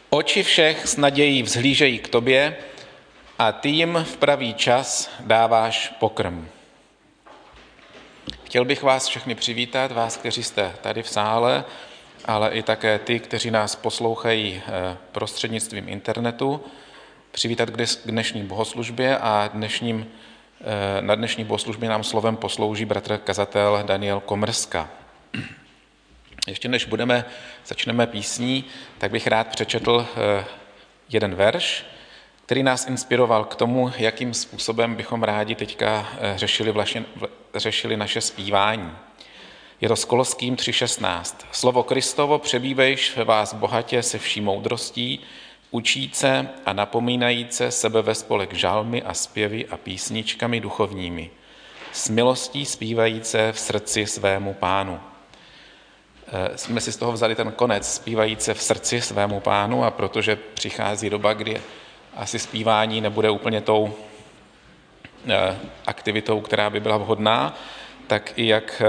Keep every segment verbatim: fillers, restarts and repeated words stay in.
Oči všech s nadějí vzhlížejí k tobě a ty jim v pravý čas dáváš pokrm. Chtěl bych vás všechny přivítat, vás, kteří jste tady v sále, ale i také ty, kteří nás poslouchají prostřednictvím internetu, přivítat k dnešní bohoslužbě a dnešním, na dnešní bohoslužbě nám slovem poslouží bratr kazatel Daniel Komrska. Ještě než budeme, začneme písní, tak bych rád přečetl jeden verš, který nás inspiroval k tomu, jakým způsobem bychom rádi teďka řešili, vlastně, řešili naše zpívání. Je to z Koloským tři šestnáct. Slovo Kristovo přebývejš ve vás bohatě se vší moudrostí, učíce a napomínajíce sebe ve spolek žalmy a zpěvy a písničkami duchovními, s milostí zpívajíce v srdci svému Pánu. Jsme si z toho vzali ten konec, zpívajíce v srdci svému Pánu, a protože přichází doba, kdy asi zpívání nebude úplně tou aktivitou, která by byla vhodná, tak i jak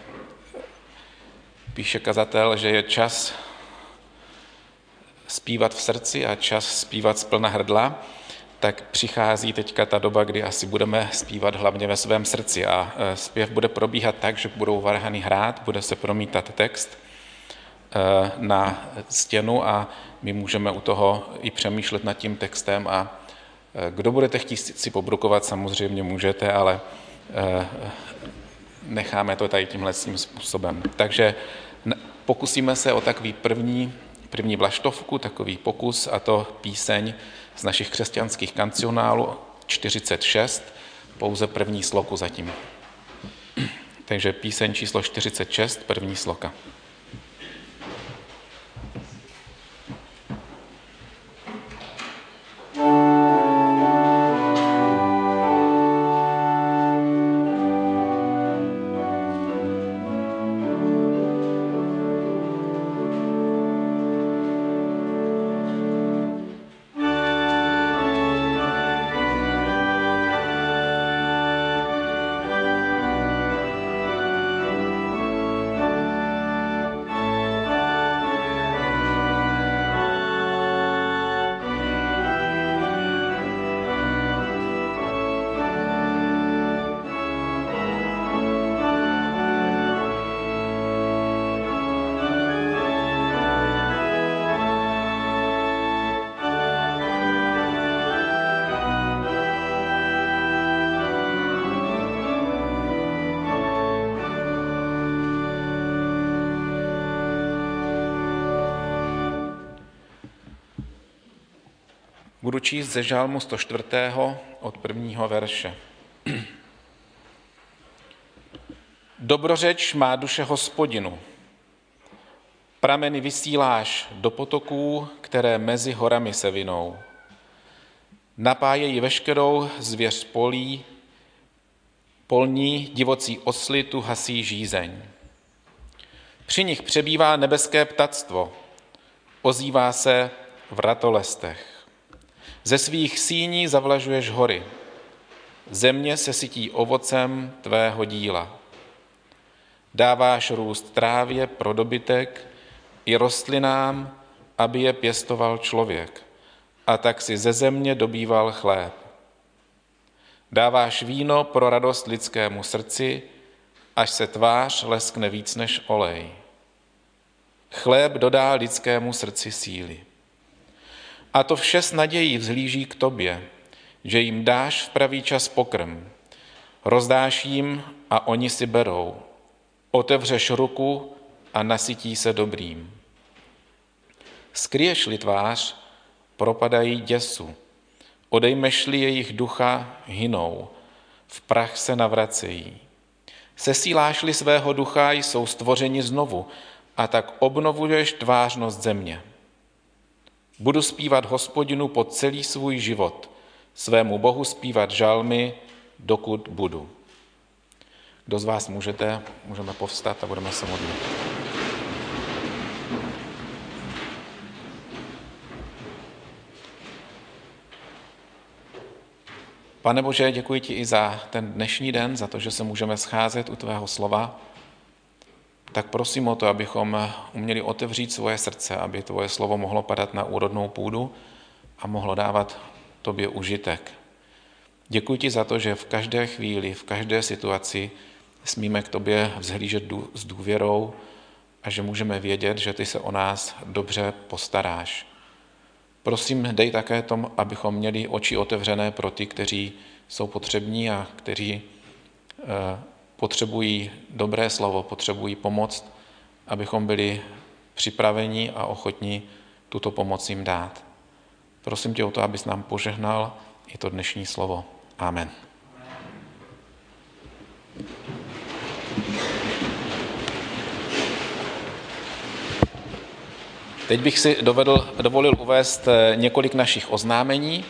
píše kazatel, že je čas zpívat v srdci a čas zpívat z plna hrdla, tak přichází teďka ta doba, kdy asi budeme zpívat hlavně ve svém srdci a zpěv bude probíhat tak, že budou varhany hrát, bude se promítat text na stěnu a my můžeme u toho i přemýšlet nad tím textem a kdo budete chtít si pobrukovat, samozřejmě můžete, ale necháme to tady tímhle způsobem. Takže pokusíme se o takový první, první vlaštovku, takový pokus, a to píseň z našich křesťanských kancionálů čtyřicet šest, pouze první sloku zatím. Takže píseň číslo čtyřicet šest, první sloka. Budu číst ze žálmu sto čtyři. od prvního verše. Dobrořeč má duše Hospodinu. Prameny vysíláš do potoků, které mezi horami se vinou. Napájejí veškerou zvěř polí, polní divocí osly tu hasí žízeň. Při nich přebývá nebeské ptactvo, ozývá se v ratolestech. Ze svých síní zavlažuješ hory, země se sytí ovocem tvého díla. Dáváš růst trávě pro dobytek i rostlinám, aby je pěstoval člověk, a tak si ze země dobýval chléb. Dáváš víno pro radost lidskému srdci, až se tvář leskne víc než olej. Chléb dodá lidskému srdci síly. A to vše s nadějí vzhlíží k tobě, že jim dáš v pravý čas pokrm. Rozdáš jim a oni si berou. Otevřeš ruku a nasytí se dobrým. Skryješ-li tvář, propadají děsu. Odejmeš-li jejich ducha, hynou. V prach se navracejí. Sesíláš-li svého ducha, jsou stvořeni znovu, a tak obnovuješ tvářnost země. Budu zpívat Hospodinu po celý svůj život, svému Bohu zpívat žalmy, dokud budu. Kdo z vás můžete, můžeme povstat a budeme se modlit. Pane Bože, děkuji ti i za ten dnešní den, za to, že se můžeme scházet u tvého slova. tak prosím o to, abychom uměli otevřít svoje srdce, aby tvoje slovo mohlo padat na úrodnou půdu a mohlo dávat tobě užitek. Děkuji ti za to, že v každé chvíli, v každé situaci smíme k tobě vzhlížet s důvěrou a že můžeme vědět, že ty se o nás dobře postaráš. Prosím, dej také tomu, abychom měli oči otevřené pro ty, kteří jsou potřební a kteří eh, potřebují dobré slovo, potřebují pomoc, abychom byli připraveni a ochotní tuto pomoc jim dát. Prosím tě o to, abys nám požehnal i to dnešní slovo. Amen. Teď bych si dovedl, dovolil uvést několik našich oznámení.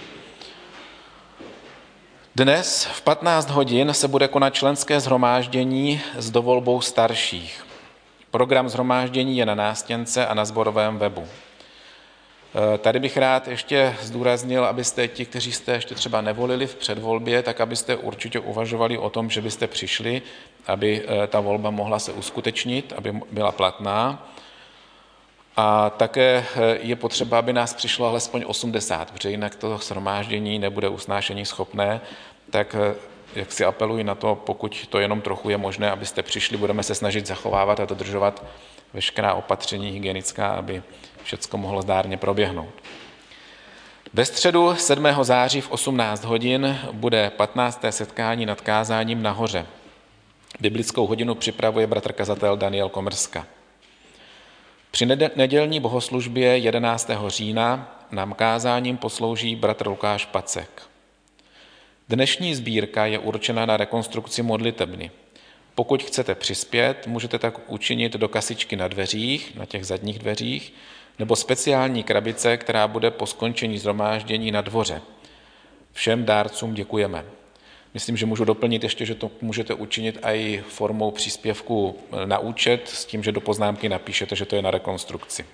Dnes v patnáct hodin se bude konat členské shromáždění s dovolbou starších. Program shromáždění je na nástěnce a na sborovém webu. Tady bych rád ještě zdůraznil, abyste ti, kteří jste ještě třeba nevolili v předvolbě, tak abyste určitě uvažovali o tom, že byste přišli, aby ta volba mohla se uskutečnit, aby byla platná. A také je potřeba, aby nás přišlo alespoň osmdesát, protože jinak to shromáždění nebude usnášení schopné, tak jak si apeluji na to, pokud to jenom trochu je možné, abyste přišli, budeme se snažit zachovávat a dodržovat veškerá opatření hygienická, aby všecko mohlo zdárně proběhnout. Ve středu sedmého září v osmnáct hodin bude patnácté setkání nad kázáním nahoře. Biblickou hodinu připravuje bratr kazatel Daniel Komrska. Při nedělní bohoslužbě jedenáctého října nám kázáním poslouží bratr Lukáš Pacek. Dnešní sbírka je určena na rekonstrukci modlitebny. Pokud chcete přispět, můžete tak učinit do kasičky na dveřích, na těch zadních dveřích, nebo speciální krabice, která bude po skončení shromáždění na dvoře. Všem dárcům děkujeme. Myslím, že můžu doplnit ještě, že to můžete učinit i formou příspěvku na účet, s tím, že do poznámky napíšete, že to je na rekonstrukci.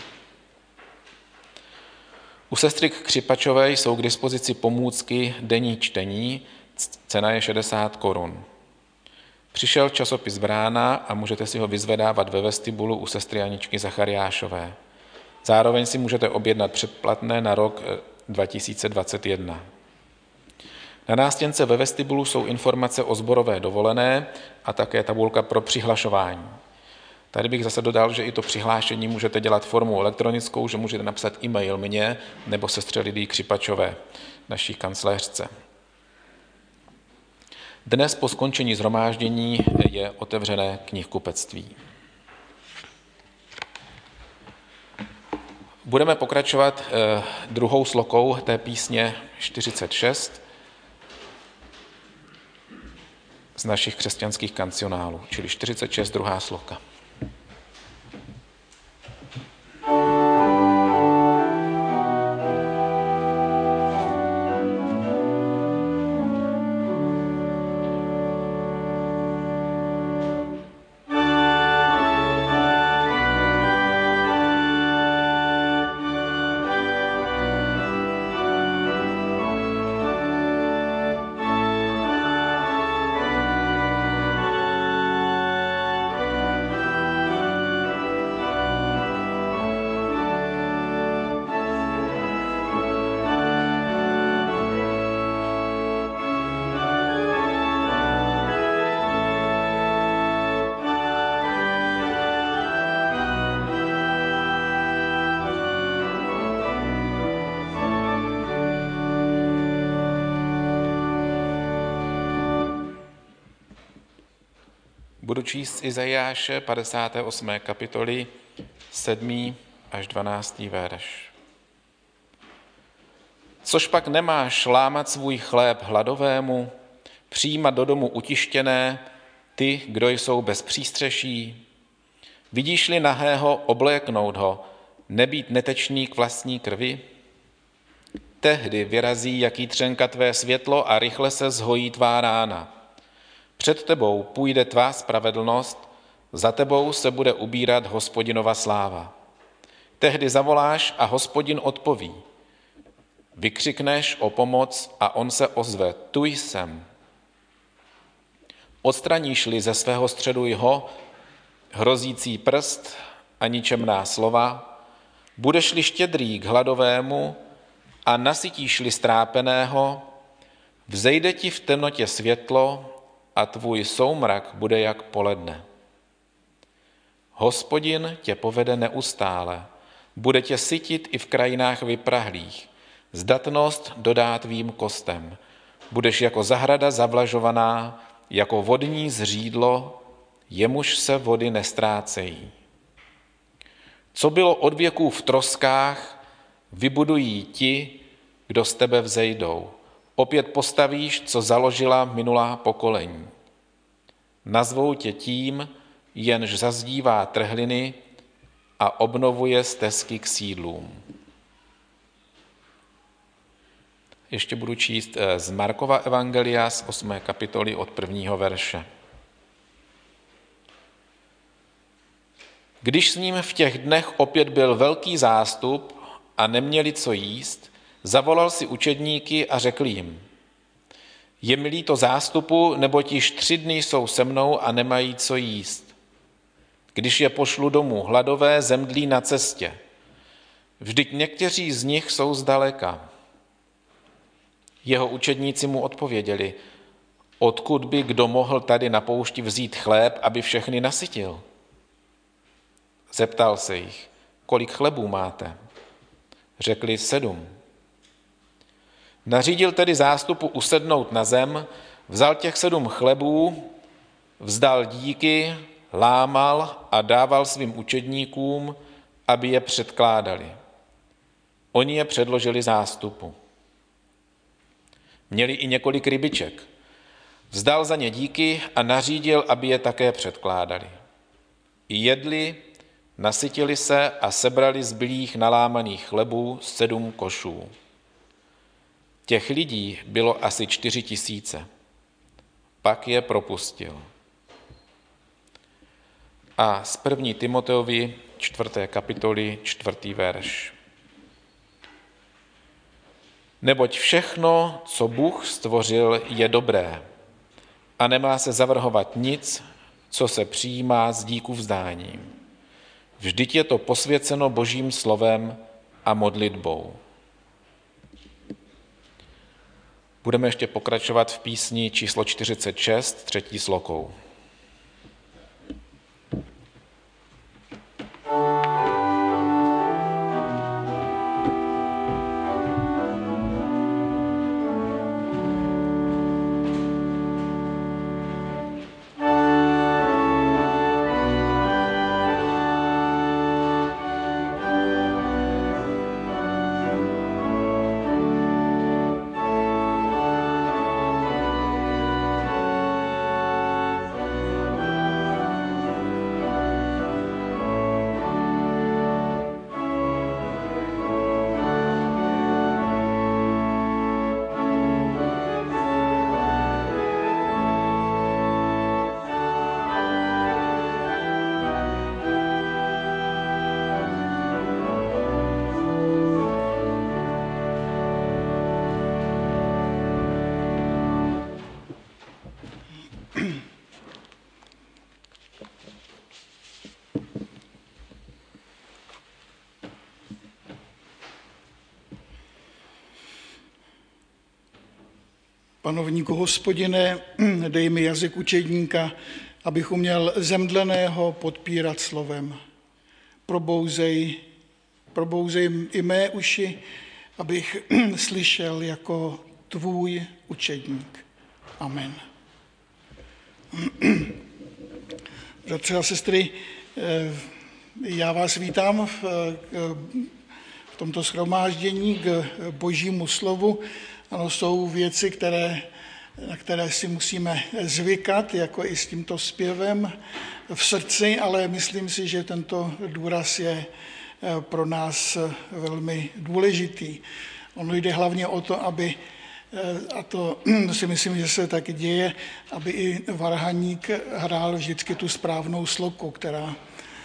U sestry Křipačové jsou k dispozici pomůcky denní čtení, cena je šedesát korun. Přišel časopis Brána a můžete si ho vyzvedávat ve vestibulu u sestry Aničky Zachariášové. Zároveň si můžete objednat předplatné na rok dva tisíce dvacet jedna. Na nástěnce ve vestibulu jsou informace o sborové dovolené a také tabulka pro přihlašování. Tady bych zase dodal, že i to přihlášení můžete dělat formou elektronickou, že můžete napsat e-mail mně nebo sestře Lidii Křipačové, naší kancléřce. Dnes po skončení shromáždění je otevřené knihkupectví. Budeme pokračovat eh, druhou slokou té písně čtyřicet šest z našich křesťanských kancionálů, čili čtyřicet šest, druhá sloka. Budu číst z Izajáše padesáté osmé kapitoly sedmý až dvanáctý verš. Což pak nemáš lámat svůj chléb hladovému, přijímat do domu utištěné, ty, kdo jsou bez přístřeší? Vidíš-li nahého, obléknout ho, nebýt netečný k vlastní krvi? Tehdy vyrazí, jaký třenka tvé světlo a rychle se zhojí tvá rána. Před tebou půjde tvá spravedlnost, za tebou se bude ubírat Hospodinova sláva. Tehdy zavoláš a Hospodin odpoví. Vykřikneš o pomoc a on se ozve, tu jsem. Odstraníš-li ze svého středu jeho, hrozící prst a ničemná slova, budeš-li štědrý k hladovému a nasytíš-li strápeného, vzejde ti v temnotě světlo a tvůj soumrak bude jak poledne. Hospodin tě povede neustále, bude tě sytit i v krajinách vyprahlých, zdatnost dodá tvým kostem. Budeš jako zahrada zavlažovaná, jako vodní zřídlo, jemuž se vody nestrácejí. Co bylo od věků v troskách, vybudují ti, kdo z tebe vzejdou. Opět postavíš, co založila minulá pokolení. Nazvou tě tím, jenž zazdívá trhliny a obnovuje stezky k sídlům. Ještě budu číst z Markova evangelia z osmé kapitoly od prvního verše. Když s ním v těch dnech opět byl velký zástup a neměli co jíst, zavolal si učedníky a řekl jim: Je mi líto zástupu, neboť již tři dny jsou se mnou a nemají co jíst. Když je pošlu domů hladové, zemdlí na cestě. Vždyť někteří z nich jsou zdaleka. Jeho učedníci mu odpověděli: Odkud by kdo mohl tady na poušti vzít chléb, aby všechny nasytil? Zeptal se jich: Kolik chlebů máte? Řekli: sedm. Nařídil tedy zástupu usednout na zem, vzal těch sedm chlebů, vzdal díky, lámal a dával svým učedníkům, aby je předkládali. Oni je předložili zástupu. Měli i několik rybiček. Vzdal za ně díky a nařídil, aby je také předkládali. Jedli, nasytili se a sebrali zbylých nalámaných chlebů sedm košů. Těch lidí bylo asi čtyři tisíce. Pak je propustil. A z první Timoteovi čtvrté kapitoly čtvrtý verš. Neboť všechno, co Bůh stvořil, je dobré a nemá se zavrhovat nic, co se přijímá s díku vzdáním. Vždyť je to posvěceno Božím slovem a modlitbou. Budeme ještě pokračovat v písni číslo čtyřicet šest, třetí slokou. Panovníku Hospodine, dej mi jazyk učedníka, abych uměl zemdleného podpírat slovem. Probouzej, probouzej i mé uši, abych slyšel jako tvůj učedník. Amen. Bratři a sestry, já vás vítám v, v tomto shromáždění k Božímu slovu. Ano, jsou věci, které, na které si musíme zvykat, jako i s tímto zpěvem v srdci, ale myslím si, že tento důraz je pro nás velmi důležitý. Ono jde hlavně o to, aby, a to si myslím, že se taky děje, aby i varhaník hrál vždycky tu správnou sloku, která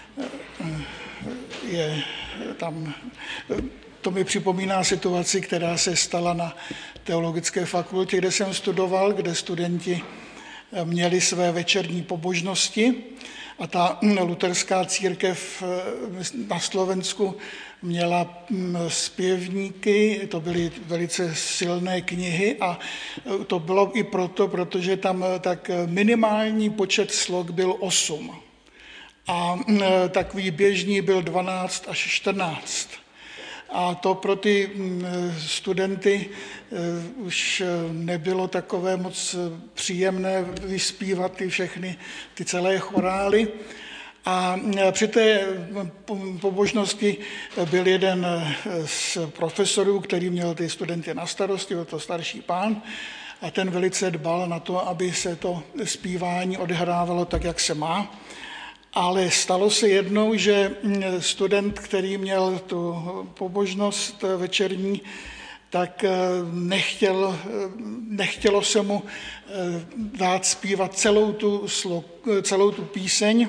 je tam. To mi připomíná situaci, která se stala na teologické fakultě, kde jsem studoval, kde studenti měli své večerní pobožnosti A ta luterská církev na Slovensku měla zpěvníky, to byly velice silné knihy a to bylo i proto, protože tam tak minimální počet slok byl osm. A takový běžný byl dvanáct až čtrnáct. A to pro ty studenty už nebylo takové moc příjemné vyspívat ty všechny, ty celé chorály. A při té pobožnosti byl jeden z profesorů, který měl ty studenty na starosti, byl to starší pán, a ten velice dbal na to, aby se to zpívání odehrávalo tak, jak se má. Ale stalo se jednou, že student, který měl tu pobožnost večerní, tak nechtěl, nechtělo se mu dát zpívat celou tu, slok, celou tu píseň.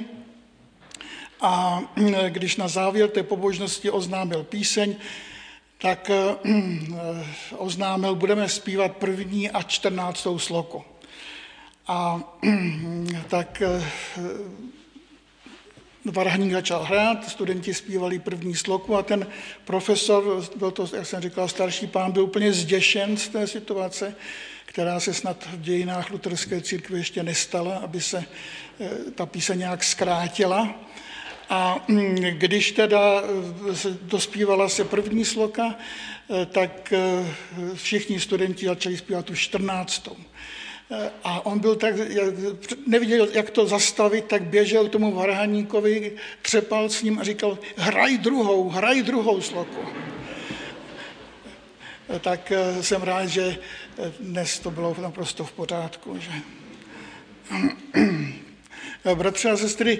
A když na závěr té pobožnosti oznámil píseň, tak oznámil, budeme zpívat první a čtrnáctou sloku. A tak varhaník začal hrát, studenti zpívali první sloku a ten profesor, byl to, jak jsem říkal, starší pán, byl úplně zděšen z té situace, která se snad v dějinách luterské církve ještě nestala, aby se ta píseň nějak zkrátila. A když teda dospívala se první sloka, tak všichni studenti začali zpívat tu čtrnáctou. A on byl tak, neviděl, jak to zastavit, tak běžel k tomu varhaníkovi, třepal s ním a říkal, hraj druhou, hraj druhou sloku. Tak jsem rád, že dnes to bylo naprosto v pořádku. Že... Bratři a sestry,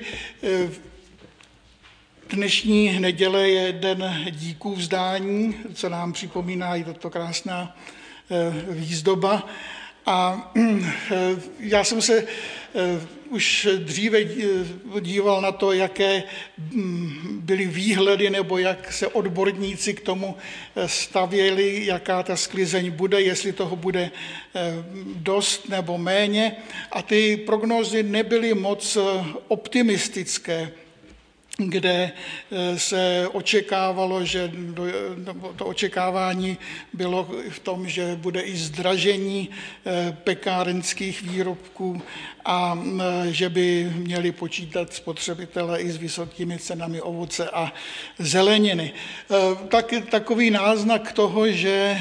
dnešní neděle je den díků vzdání, co nám připomíná i tato krásná výzdoba. A já jsem se už dříve díval na to, jaké byly výhledy, nebo jak se odborníci k tomu stavěli, jaká ta sklizeň bude, jestli toho bude dost nebo méně. A ty prognózy nebyly moc optimistické, kde se očekávalo, že to očekávání bylo v tom, že bude i zdražení pekárenských výrobků a že by měli počítat spotřebitelé i s vysokými cenami ovoce a zeleniny. Tak, takový náznak toho, že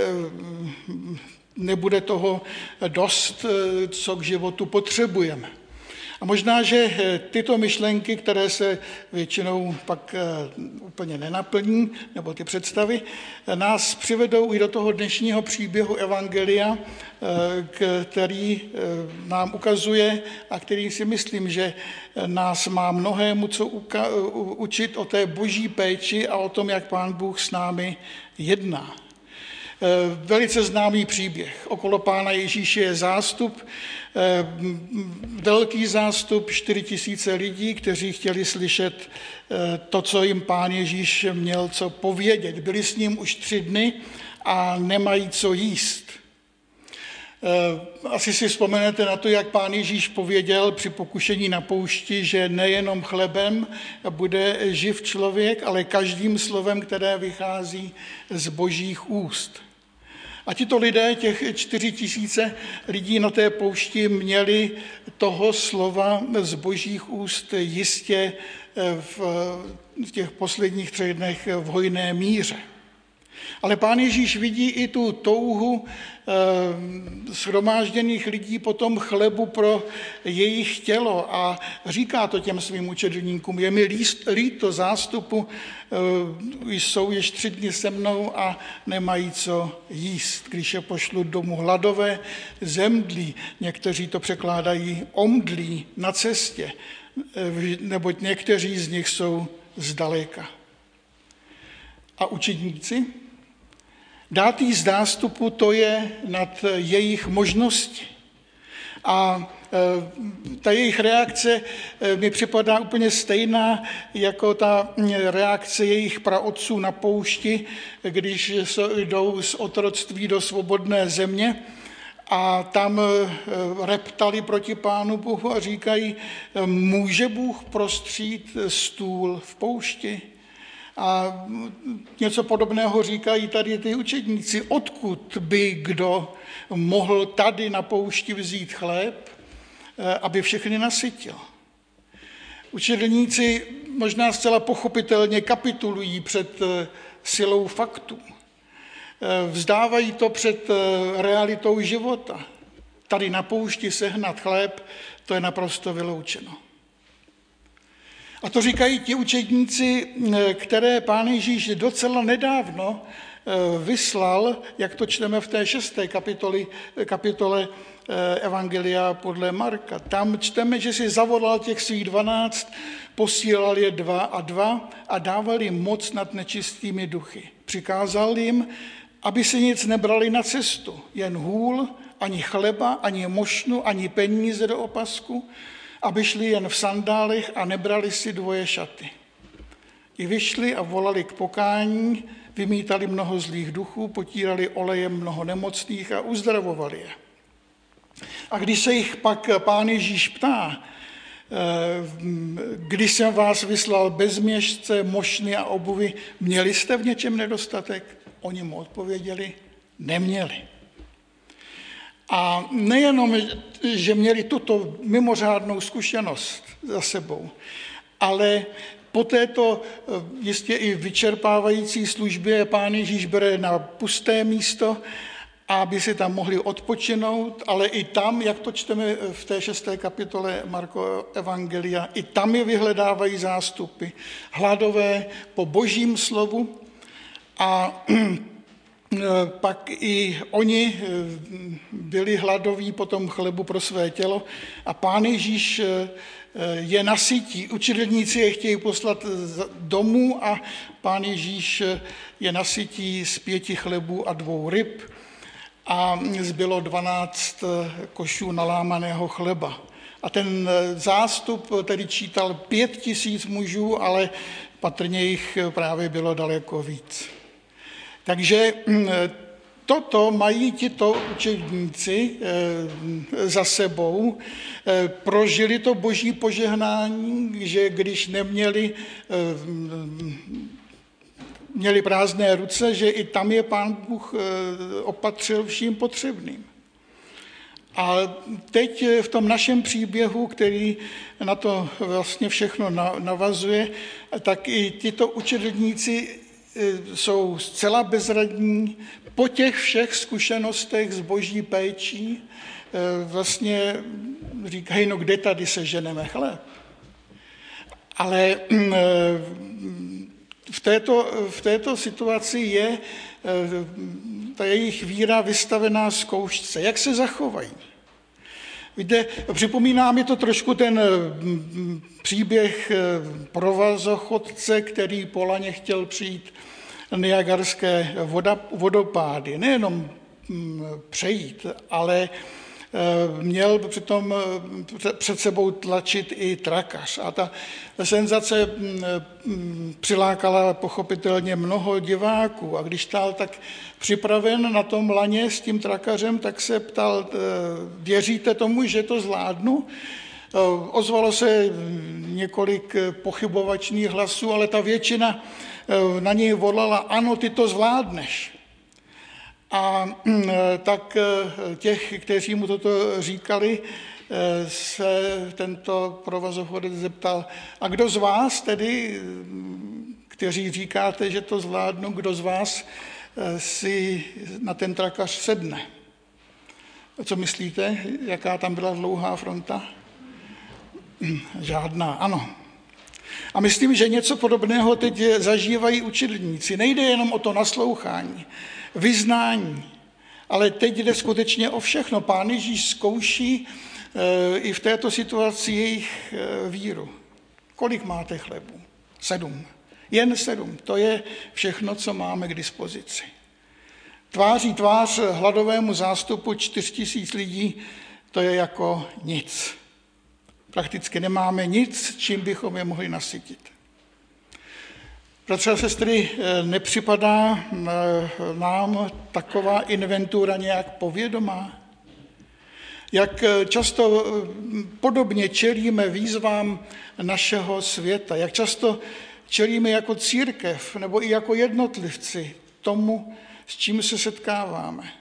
nebude toho dost, co k životu potřebujeme. A možná, že tyto myšlenky, které se většinou pak úplně nenaplní, nebo ty představy, nás přivedou i do toho dnešního příběhu Evangelia, který nám ukazuje a který si myslím, že nás má mnohému co učit o té boží péči a o tom, jak Pán Bůh s námi jedná. Velice známý příběh. Okolo Pána Ježíše je zástup, velký zástup, čtyři tisíce lidí, kteří chtěli slyšet to, co jim Pán Ježíš měl co povědět. Byli s ním už tři dny a nemají co jíst. Asi si vzpomenete na to, jak Pán Ježíš pověděl při pokušení na poušti, že nejenom chlebem bude živ člověk, ale každým slovem, které vychází z božích úst. A tito lidé, těch čtyři tisíce lidí na té poušti, měli toho slova z božích úst jistě v těch posledních třech dnech v hojné míře. Ale Pán Ježíš vidí i tu touhu shromážděných lidí po tom chlebu pro jejich tělo a říká to těm svým učedníkům, je mi líto zástupu, jsou již tři dny se mnou a nemají co jíst. Když je pošlu domů hladové, zemdlí, někteří to překládají omdlí na cestě, neboť někteří z nich jsou zdaleka. A učedníci? Dát jí z zástupu, to je nad jejich možnosti. A ta jejich reakce mi připadá úplně stejná jako ta reakce jejich praotců na poušti, když jdou z otroctví do svobodné země a tam reptali proti Pánu Bohu a říkají, může Bůh prostřít stůl v poušti? A něco podobného říkají tady ty učedníci, odkud by kdo mohl tady na poušti vzít chléb, aby všechny nasytil. Učedníci možná zcela pochopitelně kapitulují před silou faktů. Vzdávají to před realitou života. Tady na poušti sehnat chléb, to je naprosto vyloučeno. A to říkají ti učedníci, které Pán Ježíš docela nedávno vyslal, jak to čteme v té šesté kapitoli, kapitole Evangelia podle Marka. Tam čteme, že si zavolal těch svých dvanáct, posílal je dva a dva a dával jim moc nad nečistými duchy. Přikázal jim, aby si nic nebrali na cestu, jen hůl, ani chleba, ani mošnu, ani peníze do opasku, aby šli jen v sandálech a nebrali si dvoje šaty. I vyšli a volali k pokání, vymítali mnoho zlých duchů, potírali olejem mnoho nemocných a uzdravovali je. A když se jich pak Pán Ježíš ptá, když jsem vás vyslal bez měšce, mošny a obuvy, měli jste v něčem nedostatek? Oni mu odpověděli, neměli. A nejenom, že měli tuto mimořádnou zkušenost za sebou, ale po této jistě i vyčerpávající službě Pán Ježíš bere na pusté místo, aby si tam mohli odpočinout, ale i tam, jak to čteme v té šesté kapitole Marko Evangelia, i tam je vyhledávají zástupy hladové po Božím slovu a pak i oni byli hladoví po tom chlebu pro své tělo a Pán Ježíš je nasytí. Učedníci je chtějí poslat domů a Pán Ježíš je nasytí z pěti chlebů a dvou ryb a zbylo dvanáct košů nalámaného chleba. A ten zástup tedy čítal pět tisíc mužů, ale patrně jich právě bylo daleko víc. Takže toto mají tito učedníci za sebou, prožili to Boží požehnání, že když neměli, měli prázdné ruce, že i tam je Pán Bůh opatřil vším potřebným. A teď v tom našem příběhu, který na to vlastně všechno navazuje, tak i tito učedníci jsou zcela bezradní, po těch všech zkušenostech s Boží péčí vlastně říkají, no kde tady seženeme chléb. Ale v této, v této situaci je ta jejich víra vystavená zkoušce. Jak se zachovají? Víte, připomíná mi to trošku ten příběh provazochodce, který po laně chtěl přijít Niagarské vodopády. Nejenom přejít, ale měl přitom před sebou tlačit i trakař. A ta senzace přilákala pochopitelně mnoho diváků. A když stál tak připraven na tom laně s tím trakařem, tak se ptal, věříte tomu, že to zvládnu? Ozvalo se několik pochybovačných hlasů, ale ta většina na něj volala, ano, ty to zvládneš. A tak těch, kteří mu toto říkali, se tento provazochodec zeptal, a kdo z vás tedy, kteří říkáte, že to zvládnu, kdo z vás si na ten trakař sedne? Co myslíte, jaká tam byla dlouhá fronta? Žádná, ano. A myslím, že něco podobného teď zažívají učedníci. Nejde jenom o to naslouchání, vyznání, ale teď jde skutečně o všechno. Pán Ježíš zkouší i v této situaci jejich víru. Kolik máte chlebů? Sedm. Jen sedm. To je všechno, co máme k dispozici. Tváří tvář hladovému zástupu čtyř tisíc lidí, to je jako nic. Prakticky nemáme nic, čím bychom je mohli nasytit. Bratři a sestry, nepřipadá nám taková inventura nějak povědomá? Jak často podobně čelíme výzvám našeho světa, jak často čelíme jako církev nebo i jako jednotlivci tomu, s čím se setkáváme.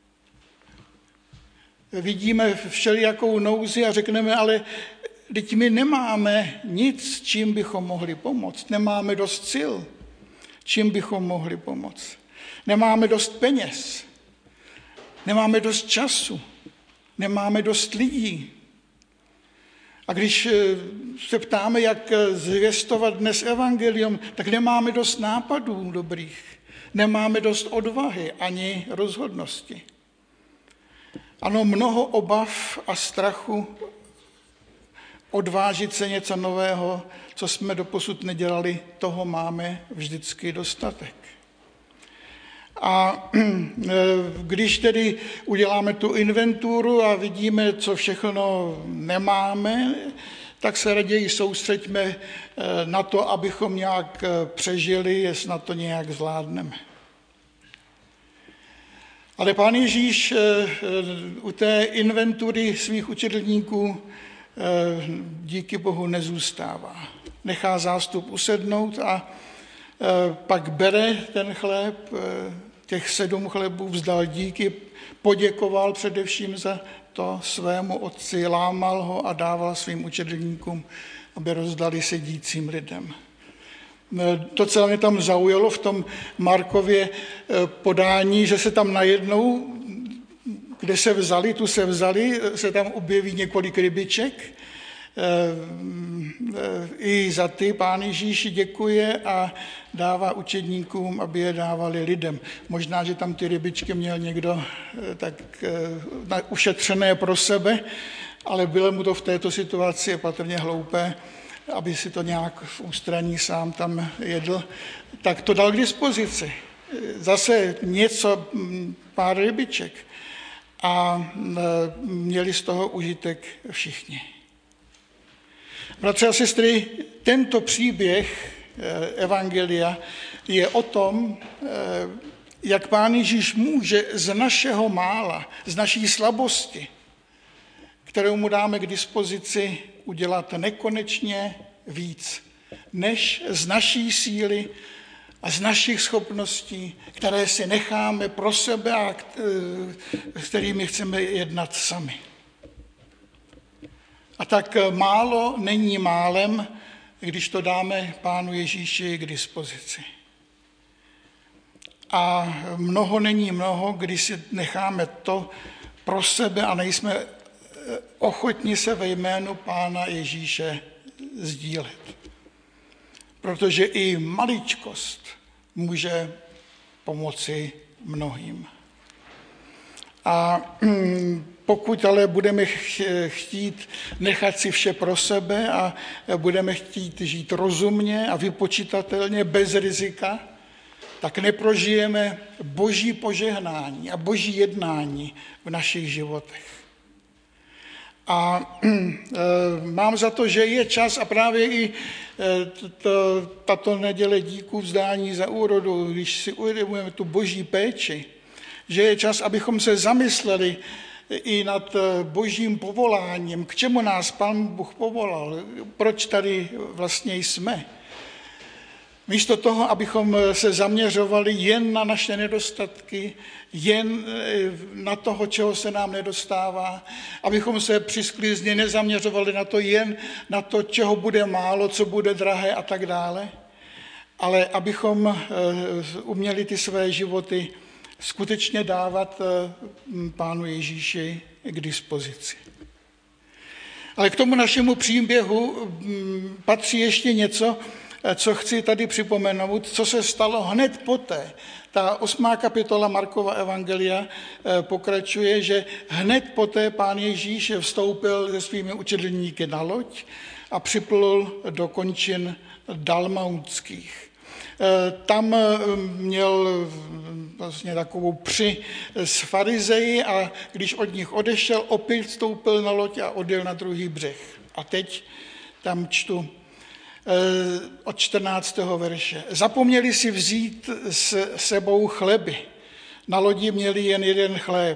Vidíme všelijakou nouzi a řekneme, ale teď my nemáme nic, čím bychom mohli pomoct. Nemáme dost sil, čím bychom mohli pomoct. Nemáme dost peněz, nemáme dost času, nemáme dost lidí. A když se ptáme, jak zvěstovat dnes evangelium, tak nemáme dost nápadů dobrých, nemáme dost odvahy ani rozhodnosti. Ano, mnoho obav a strachu odvážit se něco nového, co jsme doposud nedělali, toho máme vždycky dostatek. A když tedy uděláme tu inventuru a vidíme, co všechno nemáme, tak se raději soustřeďme na to, abychom nějak přežili, jestli na to nějak zvládneme. Ale Pán Ježíš u té inventury svých učedlníků díky Bohu nezůstává. Nechá zástup usednout a pak bere ten chléb, těch sedm chlebů, vzdal díky, poděkoval především za to svému otci, lámal ho a dával svým učedlníkům, aby rozdali sedícím lidem. To, co mě tam zaujalo v tom Markově podání, že se tam najednou, kde se vzali, tu se vzali, se tam objeví několik rybiček. I za ty Pán Ježíš děkuje a dává učedníkům, aby je dávali lidem. Možná, že tam ty rybičky měl někdo tak ušetřené pro sebe, ale bylo mu to v této situaci patrně hloupé, aby si to nějak v ústraní sám tam jedl, tak to dal k dispozici. Zase něco, pár rybiček. A měli z toho užitek všichni. Bratři a sestry, tento příběh evangelia je o tom, jak Pán Ježíš může z našeho mála, z naší slabosti, kterou mu dáme k dispozici, udělat nekonečně víc, než z naší síly a z našich schopností, které si necháme pro sebe a s kterými chceme jednat sami. A tak málo není málem, když to dáme Pánu Ježíši k dispozici. A mnoho není mnoho, když si necháme to pro sebe a nejsme ochotni se ve jménu Pána Ježíše sdílet. Protože i maličkost může pomoci mnohým. A pokud ale budeme chtít nechat si vše pro sebe a budeme chtít žít rozumně a vypočitatelně, bez rizika, tak neprožijeme Boží požehnání a Boží jednání v našich životech. A mám za to, že je čas a právě i to, tato neděle díků vzdání za úrodu, když si uvědomujeme tu Boží péči, že je čas, abychom se zamysleli i nad Božím povoláním, k čemu nás Pán Bůh povolal, proč tady vlastně jsme. Místo toho, abychom se zaměřovali jen na naše nedostatky, jen na toho, čeho se nám nedostává, abychom se přisklízně nezaměřovali na to jen na to, čeho bude málo, co bude drahé a tak dále, ale abychom uměli ty své životy skutečně dávat Pánu Ježíši k dispozici. Ale k tomu našemu příběhu patří ještě něco, co chci tady připomenout, co se stalo hned poté. Ta osmá kapitola Markova evangelia pokračuje, že hned poté Pán Ježíš vstoupil se svými učedlníky na loď a připlul do končin dalmautských. Tam měl vlastně takovou při s farizeji a když od nich odešel, opět vstoupil na loď a odjel na druhý břeh. A teď tam čtu od čtrnáctého verše. Zapomněli si vzít s sebou chleby. Na lodi měli jen jeden chléb.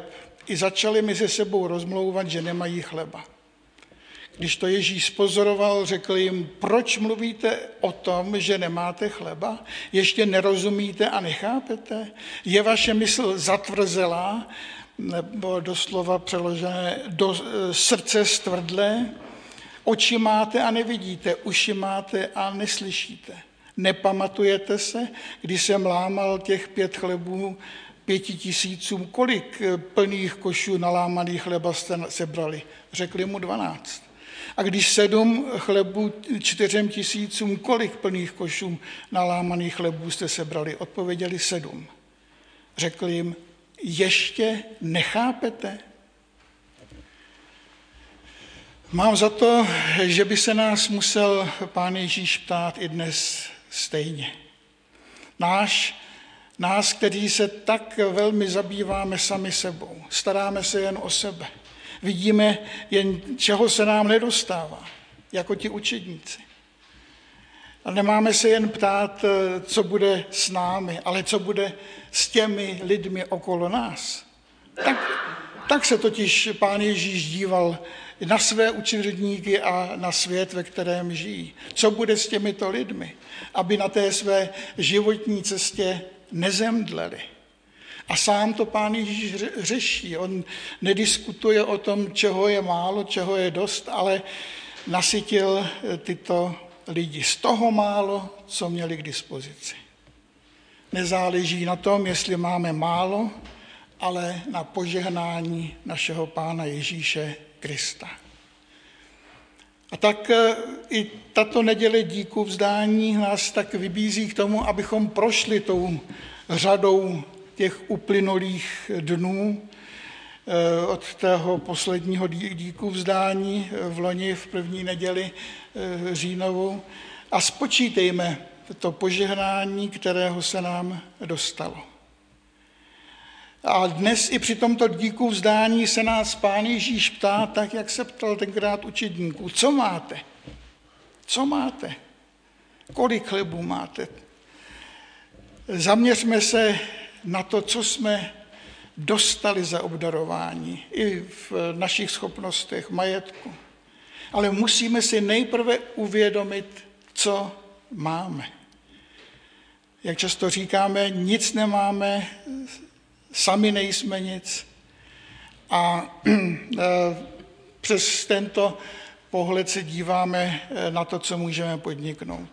i začali mezi sebou rozmlouvat, že nemají chleba. Když to Ježíš pozoroval, řekl jim, proč mluvíte o tom, že nemáte chleba? Ještě nerozumíte a nechápete? Je vaše mysl zatvrzelá, nebo doslova přeložené do srdce stvrdlé? Oči máte a nevidíte, uši máte a neslyšíte. Nepamatujete se, když jsem lámal těch pět chlebů pěti tisícům, kolik plných košů nalámaných chleba jste sebrali? Řekli mu dvanáct. A když sedm chlebů čtyřem tisícům, kolik plných košů nalámaných chlebů jste sebrali? Odpověděli sedm. Řekl jim, ještě nechápete? Mám za to, že by se nás musel Pán Ježíš ptát i dnes stejně. Náš, nás, kteří se tak velmi zabýváme sami sebou, staráme se jen o sebe, vidíme jen, čeho se nám nedostává, jako ti učedníci. A nemáme se jen ptát, co bude s námi, ale co bude s těmi lidmi okolo nás. Tak, tak se totiž Pán Ježíš díval na své učedníky a na svět, ve kterém žijí. Co bude s těmito lidmi, aby na té své životní cestě nezemdleli. A sám to Pán Ježíš řeší. On nediskutuje o tom, čeho je málo, čeho je dost, ale nasytil tyto lidi z toho málo, co měli k dispozici. Nezáleží na tom, jestli máme málo, ale na požehnání našeho Pána Ježíše Krista. A tak i tato neděle díku vzdání nás tak vybízí k tomu, abychom prošli tou řadou těch uplynulých dnů od tého posledního díku vzdání v loni v první neděli říjnovou a spočítejme to požehnání, kterého se nám dostalo. A dnes i při tomto díku vzdání se nás Pán Ježíš ptá, tak jak se ptal tenkrát učedníků, co máte? Co máte? Kolik chlebů máte? Zaměřme se na to, co jsme dostali za obdarování i v našich schopnostech, majetku. Ale musíme si nejprve uvědomit, co máme. Jak často říkáme, nic nemáme, sami nejsme nic. A přes tento pohled se díváme na to, co můžeme podniknout.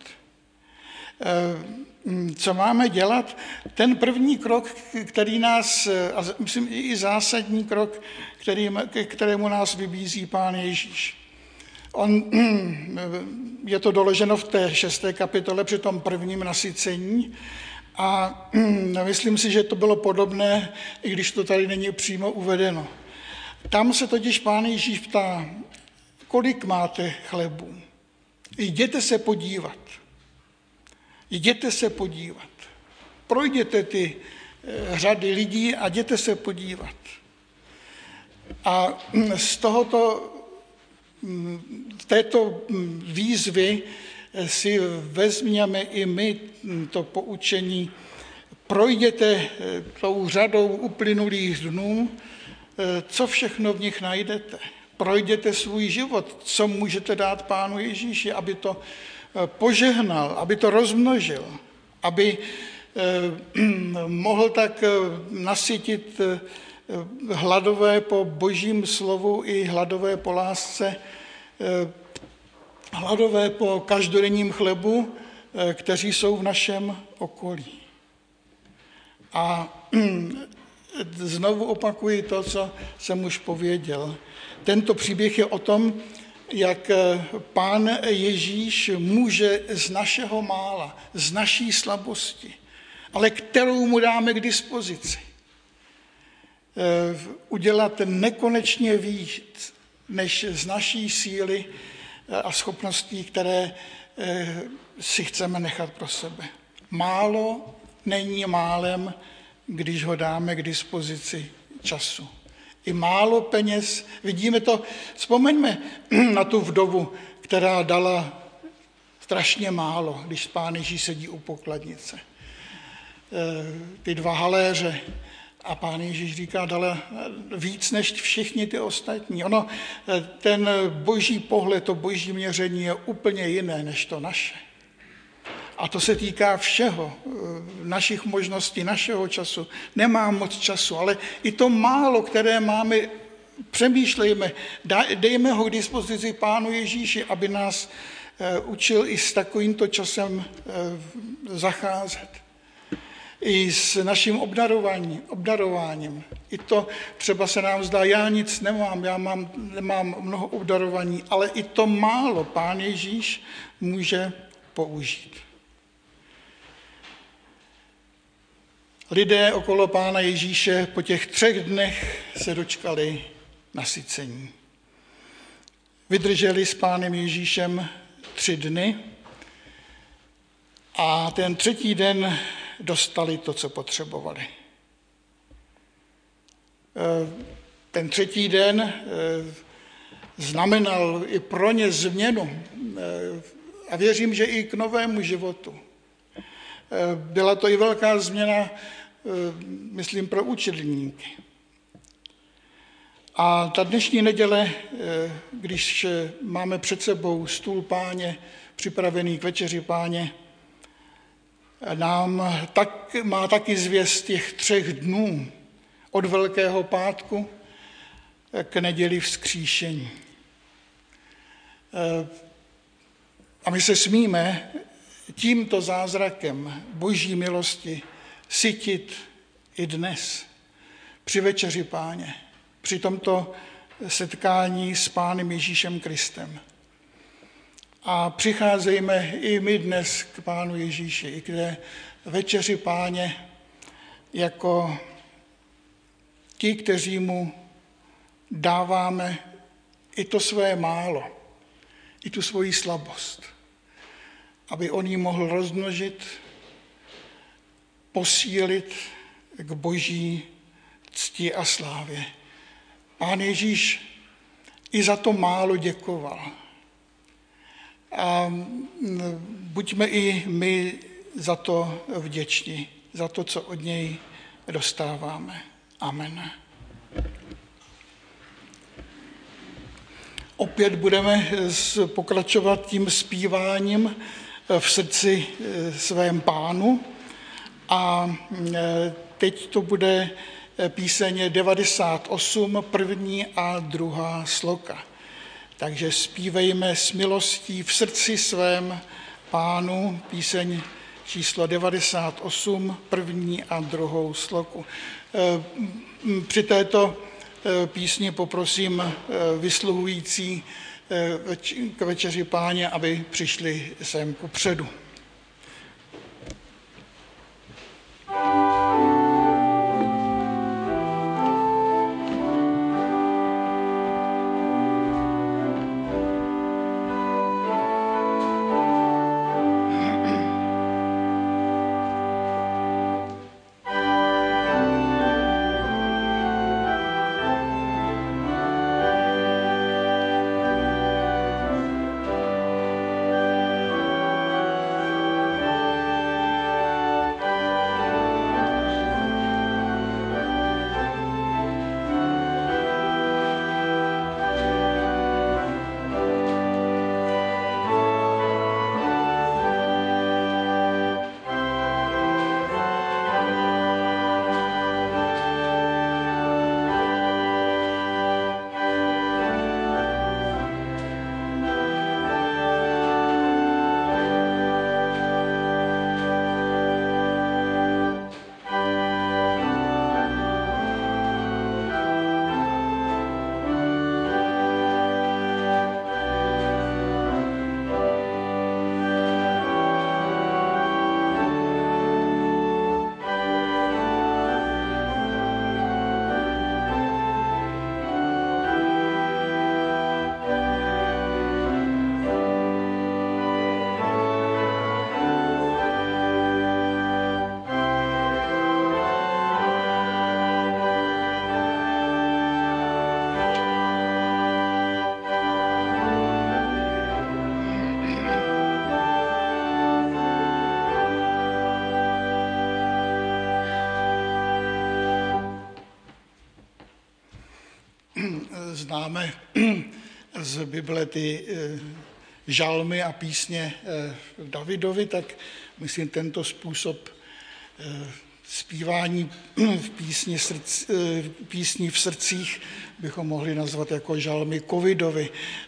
Co máme dělat? Ten první krok, který nás, a myslím i zásadní krok, který, ke kterému nás vybízí Pán Ježíš. On, je to doloženo v té šesté kapitole při tom prvním nasycení a myslím si, že to bylo podobné, i když to tady není přímo uvedeno. Tam se totiž Pán Ježíš ptá, kolik máte chlebů? Jděte se podívat. Jděte se podívat. Projděte ty řady lidí a jděte se podívat. A z tohoto, z této výzvy si vezměme i my to poučení. Projděte tou řadou uplynulých dnů, co všechno v nich najdete. Projděte svůj život, co můžete dát Pánu Ježíši, aby to požehnal, aby to rozmnožil, aby mohl tak nasytit hladové po Božím slovu i hladové po lásce, hladové po každodenním chlebu, kteří jsou v našem okolí. A znovu opakuji to, co jsem už pověděl. Tento příběh je o tom, jak Pán Ježíš může z našeho mála, z naší slabosti, ale kterou mu dáme k dispozici, udělat nekonečně víc, než z naší síly a schopností, které si chceme nechat pro sebe. Málo není málem, když ho dáme k dispozici času. I málo peněz, vidíme to, vzpomeňme na tu vdovu, která dala strašně málo, když Pán Ježíš sedí u pokladnice. Ty dva haléře A Pán Ježíš říká dále víc než všichni ty ostatní. Ono, ten boží pohled, to boží měření je úplně jiné než to naše. A to se týká všeho, našich možností, našeho času. Nemám moc času, ale i to málo, které máme, přemýšlejme, dejme ho k dispozici Pánu Ježíši, aby nás učil i s takovýmto časem zacházet. I s naším obdarováním, obdarováním. I to třeba se nám zdá, já nic nemám, já mám, nemám mnoho obdarování, ale i to málo Pán Ježíš může použít. Lidé okolo Pána Ježíše po těch třech dnech se dočkali nasycení. Vydrželi s Pánem Ježíšem tři dny a ten třetí den dostali to, co potřebovali. Ten třetí den znamenal i pro ně změnu a věřím, že i k novému životu. Byla to i velká změna, myslím, pro učedníky. A ta dnešní neděle, když máme před sebou stůl Páně, připravený k večeři Páně, nám tak, má taky zvěst těch třech dnů od Velkého pátku k neděli vzkříšení. A my se smíme tímto zázrakem boží milosti sytit i dnes při večeři Páně, při tomto setkání s Pánem Ježíšem Kristem. A přicházejme i my dnes k Pánu Ježíši, i k večeři Páně, jako ti, kteří mu dáváme i to své málo, i tu svoji slabost, aby on ji mohl rozmnožit, posílit k boží cti a slávě. Pán Ježíš i za to málo děkoval. A buďme i my za to vděční, za to, co od něj dostáváme. Amen. Opět budeme pokračovat tím zpíváním v srdci svém Pánu a teď to bude píseň devadesát osm, první a druhá sloka. Takže zpívejme s milostí v srdci svém Pánu, píseň číslo devadesát osm, první a druhou sloku. Při této písni poprosím vysluhující k večeři Páně, aby přišli sem kupředu. známe z Bible ty žalmy a písně Davidovi, tak myslím, tento způsob zpívání v písni, srdc, písní v srdcích bychom mohli nazvat jako žalmy covidovi.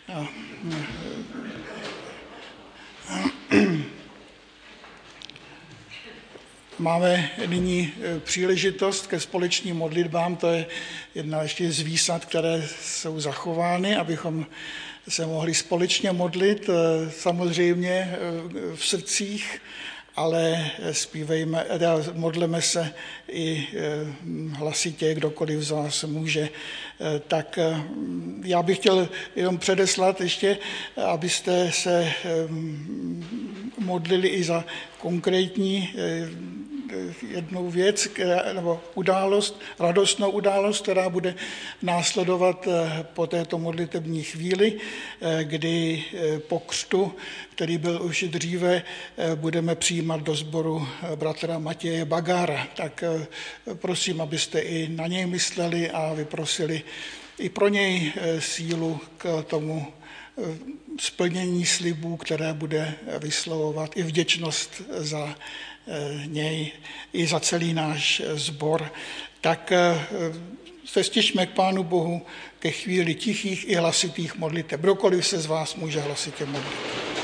Máme nyní příležitost ke společným modlitbám, to je jedna ještě z výsad, které jsou zachovány, abychom se mohli společně modlit, samozřejmě v srdcích, ale zpívejme, modleme se i hlasitě, kdokoliv z vás může. Tak já bych chtěl jenom předeslat ještě, abyste se modlili i za konkrétní jednou věc, nebo událost, radostnou událost, která bude následovat po této modlitební chvíli, kdy po křtu, který byl už dříve, budeme přijímat do sboru bratra Matěje Bagára. Tak prosím, abyste i na něj mysleli a vyprosili i pro něj sílu k tomu splnění slibů, které bude vyslovovat, i vděčnost za něj, i za celý náš sbor. Tak se stišme k Pánu Bohu ke chvíli tichých i hlasitých modliteb. Kdokoliv se z vás může hlasitě modlit.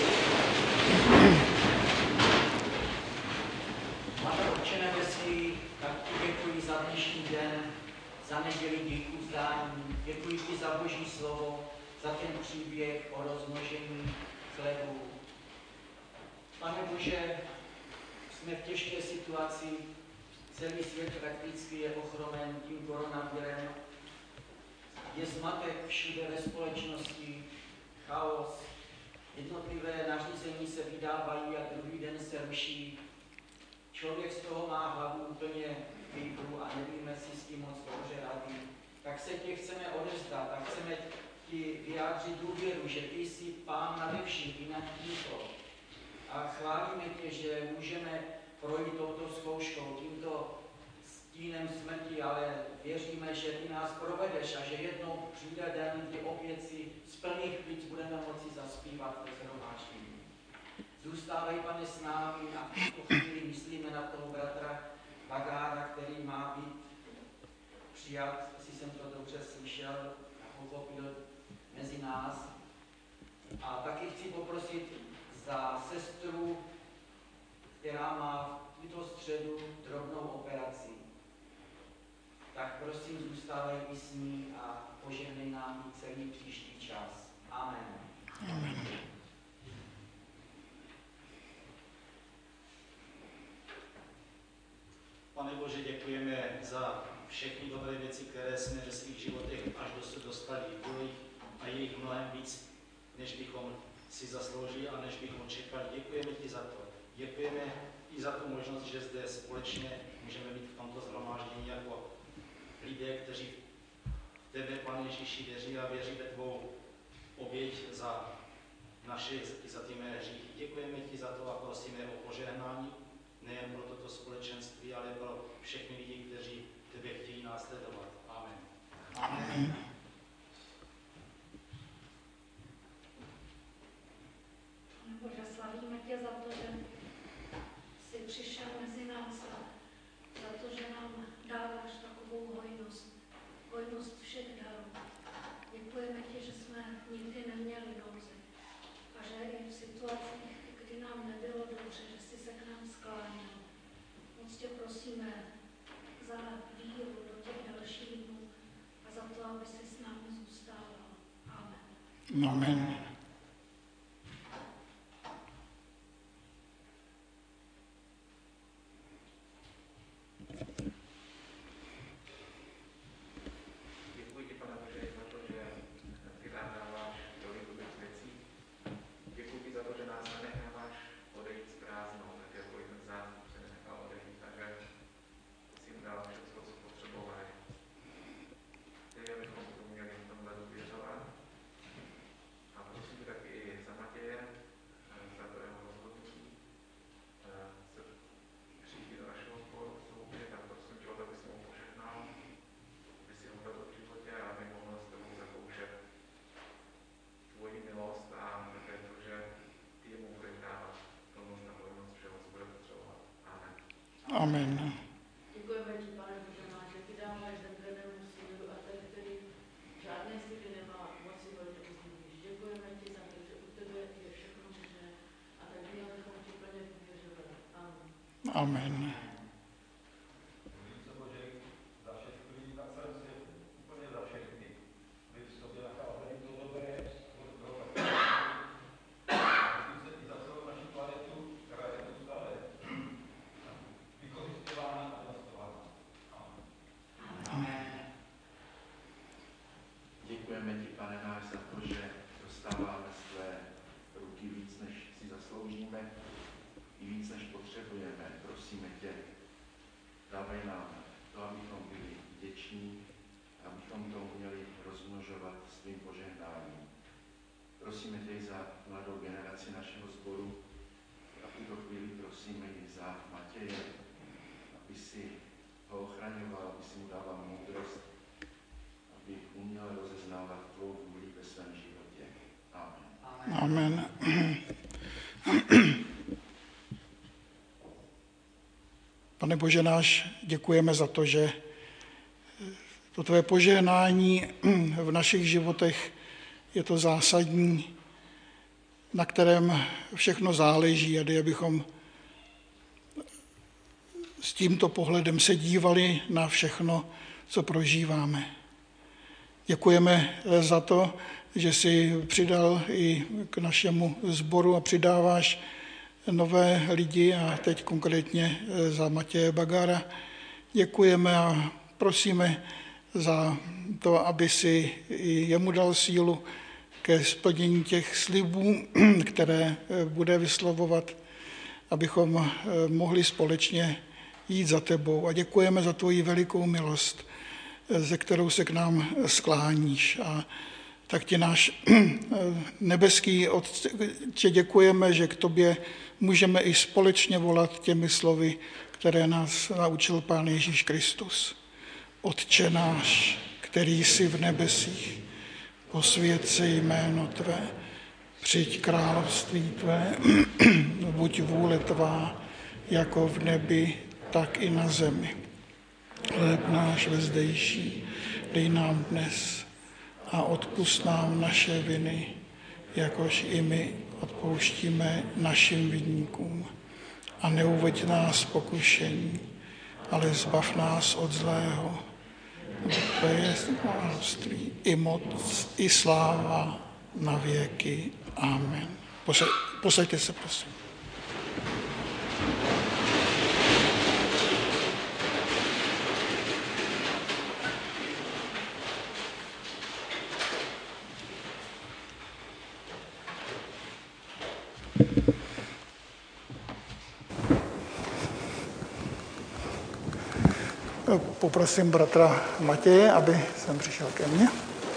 Pane Otče nebeský, tak ti děkuji za dnešní den, za neděli díku vzdání. Děkuji ti za Boží slovo, za ten příběh o rozmnožení chlebů. Pane Bože, jsme v těžké situaci, celý svět prakticky je ochromen tím koronavirem. Je zmatek všude ve společnosti, chaos, jednotlivé nařízení se vydávají a druhý den se ruší. Člověk z toho má hlavu úplně výbru a nevíme si s tím moc dobře rady. Tak se tě chceme odevzdat a chceme ti vyjádřit důvěru, že ty jsi Pán nade vším, i nad tímto. A chválíme tě, že můžeme projít touto zkouškou, tímto stínem smrti, ale věříme, že ty nás provedeš a že jednou přijde den, kdy opět si z plných plic budeme moci zaspívat ve shromáždění. Zůstávaj, Pane, s námi a v tuto chvíli myslíme na toho bratra Bagára, který má být přijat, jestli jsem to dobře slyšel a pochopil, mezi nás. A taky chci poprosit za sestru, která má v tuto středu drobnou operaci. Tak prosím, zůstávej i s ní a požehnej nám i celý příští čas. Amen. Amen. Pane Bože, děkujeme za všechny dobré věci, které jsme ve svých životech až dosud dostali. Bylo jich a je jich mnohem víc, než bychom si zasloužili a než bychom čekali. Děkujeme ti za to. Děkujeme i za tu možnost, že zde společně můžeme být v tomto shromáždění jako lidé, kteří v tebe, Pane Ježíši, věří a věří ve tvou oběť za naše i za ty mé hříchy. Děkujeme ti za to a prosíme o požehnání, nejen pro toto společenství, ale pro všechny lidi, kteří tebe chtějí následovat. Amen. Amen. Bože, slavíme tě za to, že jsi přišel mezi nás a za to, že nám dáváš takovou hojnost, hojnost všech darů. Děkujeme ti, že jsme nikdy neměli nouzi a že i v situacích, kdy nám nebylo dobře, že jsi se k nám skláněl. Moc tě prosíme za víru do těch dalších dnů a za to, aby jsi s námi zůstával. Amen. Amen. Amen. Děkujeme ti, pane Bože náš, že ty dáváš zemřenému sílu a ten, který žádné síly nemá, moci hodně uzdívíš. Děkujeme ti za to, že u tebe je všechno možné a tak měli bychom ti plně důvěřovat. Amen. Amen. Děkujeme ti, pane náš, za to, že dostáváme své ruky víc, než si zasloužíme, i víc, než potřebujeme. Prosíme tě, dávej nám to, abychom byli vděční, abychom to uměli rozmnožovat svým požehnáním. Prosíme tě i za mladou generaci našeho sboru a v tuto chvíli prosíme i za Matěje, aby si ho ochraňoval, aby si mu dával moudrost, aby uměl rozeznávat tvou vůli ve svém životě. Amen. Amen. Pane Bože náš, děkujeme za to, že to tvé požehnání v našich životech je to zásadní, na kterém všechno záleží a dej, abychom s tímto pohledem se dívali na všechno, co prožíváme. Děkujeme za to, že jsi přidal i k našemu sboru a přidáváš nové lidi a teď konkrétně za Matěje Bagara. Děkujeme a prosíme za to, aby si i jemu dal sílu ke splnění těch slibů, které bude vyslovovat, abychom mohli společně jít za tebou. A děkujeme za tvoji velikou milost, ze kterou se k nám skláníš. A tak ti náš nebeský Otče děkujeme, že k tobě můžeme i společně volat těmi slovy, které nás naučil Pán Ježíš Kristus. Otče náš, který jsi v nebesích, posvěť se jméno tvé, přijď království tvé, buď vůle tvá, jako v nebi, tak i na zemi. Chléb náš vezdejší, dej nám dnes a odpusť nám naše viny, jakož i my odpouštíme našim viníkům. A neuveď nás pokušení, ale zbav nás od zlého. Tvé je království, i moc, i sláva na věky. Amen. Posaďte se, prosím. Poprosím bratra Matěje, aby sem přišel ke mně.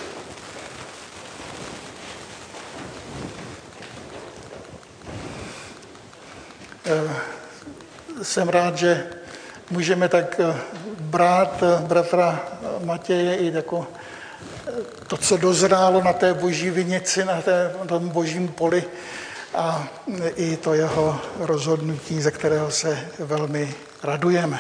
Jsem rád, že můžeme tak brát bratra Matěje i jako to, co dozrálo na té boží vinici, na té, na tom božím poli a i to jeho rozhodnutí, ze kterého se velmi radujeme.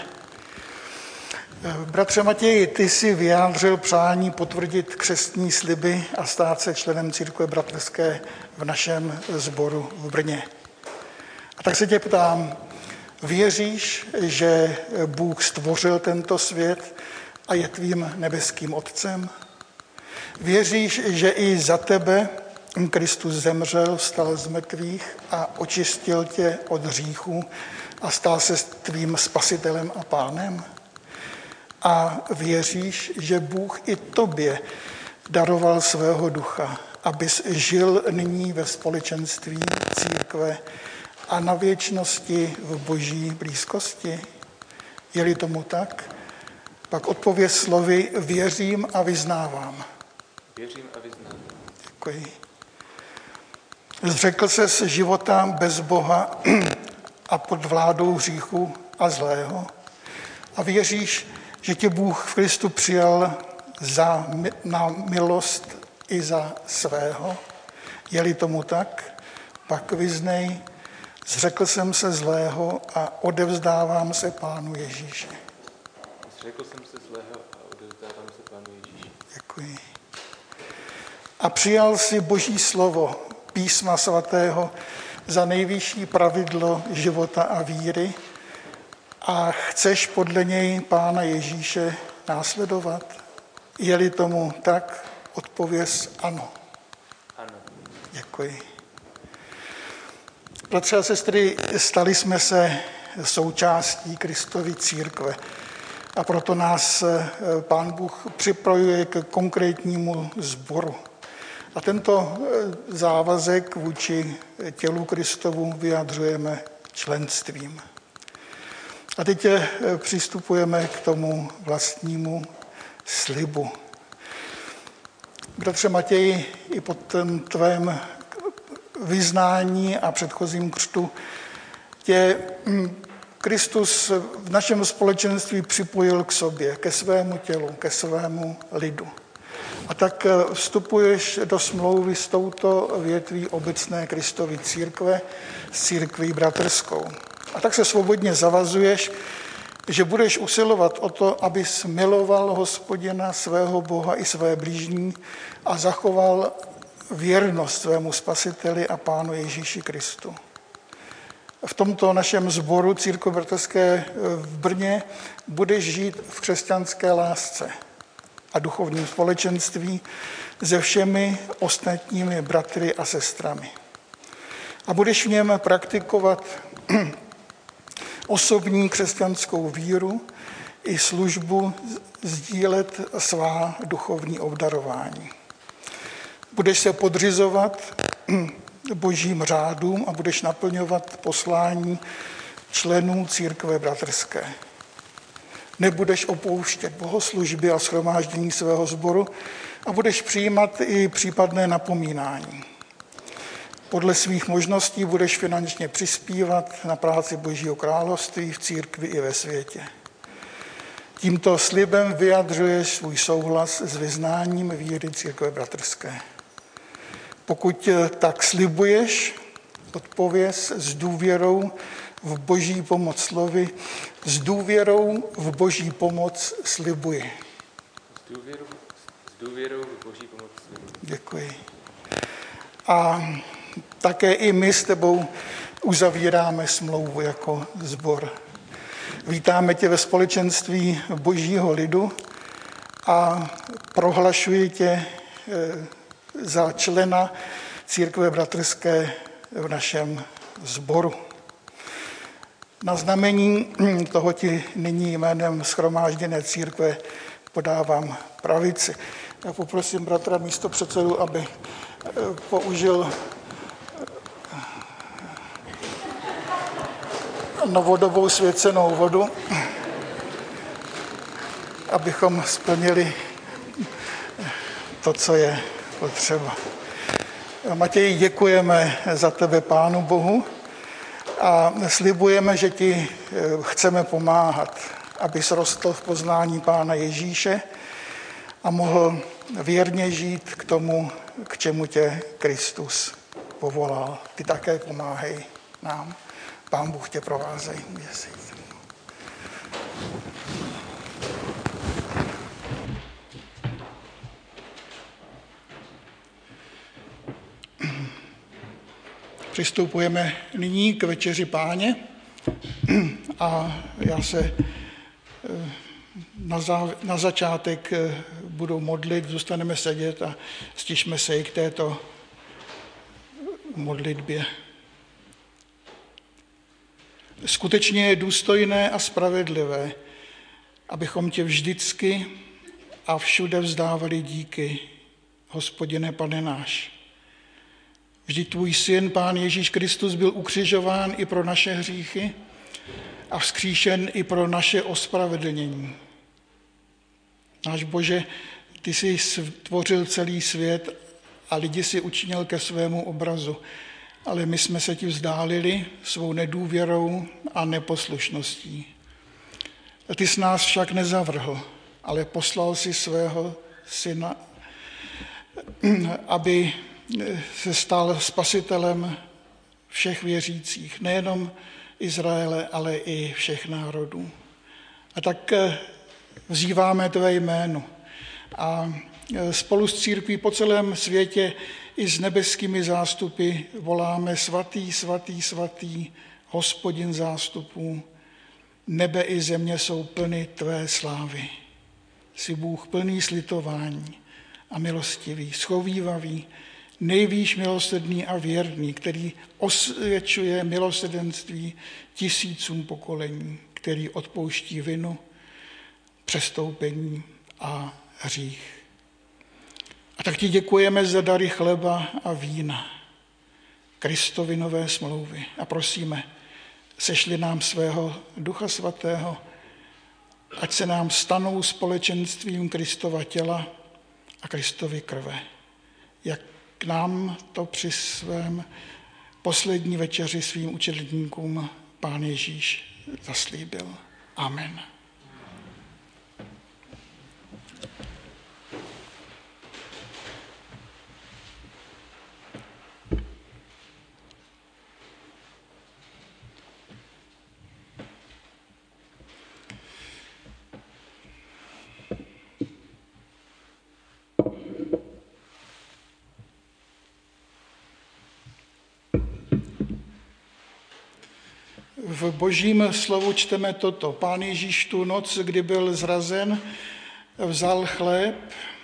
Bratře Matěji, ty jsi vyjádřil přání potvrdit křestní sliby a stát se členem církve bratrské v našem sboru v Brně. A tak se tě ptám, věříš, že Bůh stvořil tento svět a je tvým nebeským otcem? Věříš, že i za tebe Kristus zemřel, vstal z mrtvých a očistil tě od hříchu a stal se tvým spasitelem a pánem? A věříš, že Bůh i tobě daroval svého ducha, abys žil nyní ve společenství církve a na věčnosti v boží blízkosti? Je-li tomu tak, pak odpověz slovy věřím a vyznávám. Věřím a vyznávám. Děkuji. Zřekl se z života bez Boha a pod vládou hříchu a zlého. A věříš, že tě Bůh v Kristu přijal za, na milost i za svého. Je-li tomu tak, pak vyznej, Zřekl jsem se zlého a odevzdávám se Pánu Ježíši. Zřekl jsem se zlého a odevzdávám se Pánu Ježíši. Děkuji. A přijal si Boží slovo, písma svatého, za nejvyšší pravidlo života a víry a chceš podle něj Pána Ježíše následovat? Je-li tomu tak, odpověz ano. Ano. Děkuji. Bratři a sestry, stali jsme se součástí Kristovy církve a proto nás Pán Bůh připravuje k konkrétnímu sboru. A tento závazek vůči tělu Kristovu vyjadřujeme členstvím. A teď přistupujeme k tomu vlastnímu slibu. Bratře Matěji, i po tom tvém vyznání a předchozím křtu tě Kristus v našem společenství připojil k sobě, ke svému tělu, ke svému lidu. A tak vstupuješ do smlouvy s touto větví obecné Kristovy církve, s církví bratrskou. A tak se svobodně zavazuješ, že budeš usilovat o to, abys miloval Hospodina, svého Boha i své blížní a zachoval věrnost svému Spasiteli a Pánu Ježíši Kristu. V tomto našem sboru církve bratrské v Brně budeš žít v křesťanské lásce a duchovním společenství se všemi ostatními bratry a sestrami. A budeš v něm praktikovat osobní křesťanskou víru i službu sdílet svá duchovní obdarování. Budeš se podřizovat božím řádům a budeš naplňovat poslání členů církve bratrské. Nebudeš opouštět bohoslužby a shromáždění svého sboru a budeš přijímat i případné napomínání. Podle svých možností budeš finančně přispívat na práci Božího království v církvi i ve světě. Tímto slibem vyjadřuješ svůj souhlas s vyznáním víry církve bratrské. Pokud tak slibuješ, odpověz s důvěrou v Boží pomoc slovy, s důvěrou v Boží pomoc slibuji. S důvěrou, s důvěrou v Boží pomoc slibuji. Děkuji. A také i my s tebou uzavíráme smlouvu jako sbor. Vítáme tě ve společenství Božího lidu a prohlašuji tě za člena církve bratrské v našem sboru. Na znamení toho ti nyní jménem shromážděné církve podávám pravici. Já poprosím bratra místopředsedu, aby použil novodobou svěcenou vodu, abychom splnili to, co je potřeba. Matěj, děkujeme za tebe, Pánu Bohu, a slibujeme, že ti chceme pomáhat, abys rostl v poznání Pána Ježíše a mohl věrně žít k tomu, k čemu tě Kristus povolal. Ty také pomáhej nám. Pán Bůh tě provázej. Přistupujeme nyní k večeři Páně a já se na, za, na začátek budu modlit, zůstaneme sedět a stišme se i k této modlitbě. Skutečně je důstojné a spravedlivé, abychom tě vždycky a všude vzdávali díky, Hospodine, Pane náš. Vždyť tvůj syn, Pán Ježíš Kristus, byl ukřižován i pro naše hříchy a vzkříšen i pro naše ospravedlnění. Náš Bože, ty jsi stvořil celý svět a lidi si učinil ke svému obrazu, ale my jsme se ti vzdálili svou nedůvěrou a neposlušností. Ty jsi nás však nezavrhl, ale poslal si svého syna, aby se stal spasitelem všech věřících, nejenom Izraele, ale i všech národů. A tak vzýváme tvé jméno a spolu s církví po celém světě i s nebeskými zástupy voláme svatý, svatý, svatý, Hospodin zástupů. Nebe i země jsou plny tvé slávy. Jsi Bůh plný slitování a milostivý, schovívavý, nejvýš milosrdný a věrný, který osvědčuje milosrdenství tisícům pokolení, který odpouští vinu, přestoupení a hřích. A tak ti děkujeme za dary chleba a vína, Kristovi nové smlouvy. A prosíme, sešli nám svého Ducha Svatého, ať se nám stanou společenstvím Kristova těla a Kristovy krve, jak k nám to při svém poslední večeři svým učedníkům Pán Ježíš zaslíbil. Amen. V Božím slovu čteme toto. Pán Ježíš tu noc, kdy byl zrazen, vzal chléb,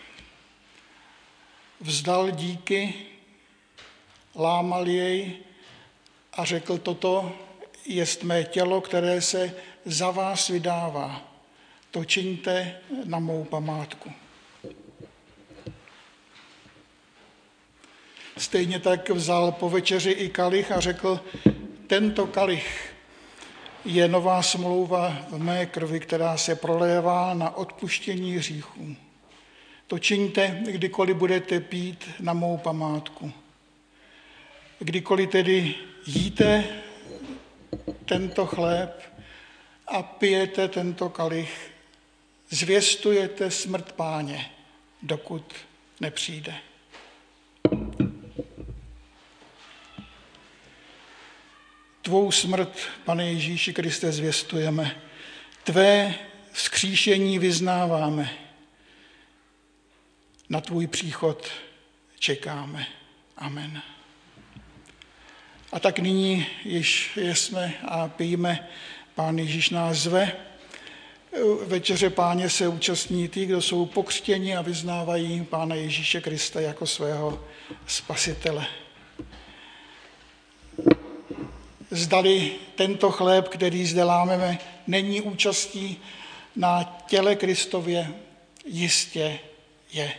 vzdal díky, lámal jej a řekl toto, jest mé tělo, které se za vás vydává. To čiňte na mou památku. Stejně tak vzal po večeři i kalich a řekl, tento kalich je nová smlouva v mé krvi, která se prolévá na odpuštění hříchů. To čiňte, kdykoliv budete pít na mou památku. Kdykoliv tedy jíte tento chléb a pijete tento kalich, zvěstujete smrt Páně, dokud nepřijde. Tvou smrt, Pane Ježíši Kriste, zvěstujeme. Tvé vzkříšení vyznáváme. Na tvůj příchod čekáme. Amen. A tak nyní již jsme a pijeme, Pán Ježíš nás zve. Večeře Páně se účastní ti, kdo jsou pokřtěni a vyznávají Pána Ježíše Krista jako svého spasitele. Zdali tento chléb, který zde lámeme, není účastí na těle Kristově, jistě je.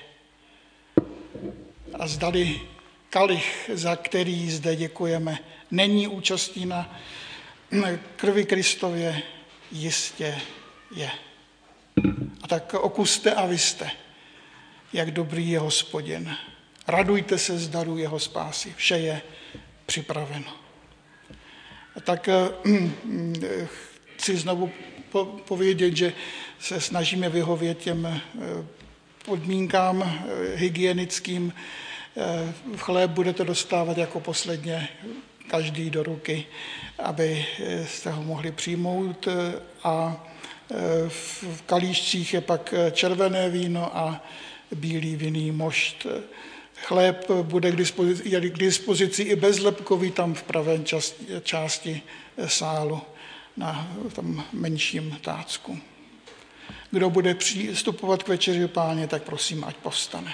A zdali kalich, za který zde děkujeme, není účastí na krvi Kristově, jistě je. A tak okuste a vyste, jak dobrý je Hospodin. Radujte se z darů jeho spásy, vše je připraveno. Tak chci znovu povědět, že se snažíme vyhovět těm podmínkám hygienickým. Chléb budete dostávat jako posledně každý do ruky, abyste ho mohli přijmout. A v kalíšcích je pak červené víno a bílý vinný mošt. Chléb bude k dispozici, je k dispozici i bezlepkový tam v pravé části, části sálu, na tom menším tácku. Kdo bude přistupovat k večeři Páně, tak prosím, ať povstane.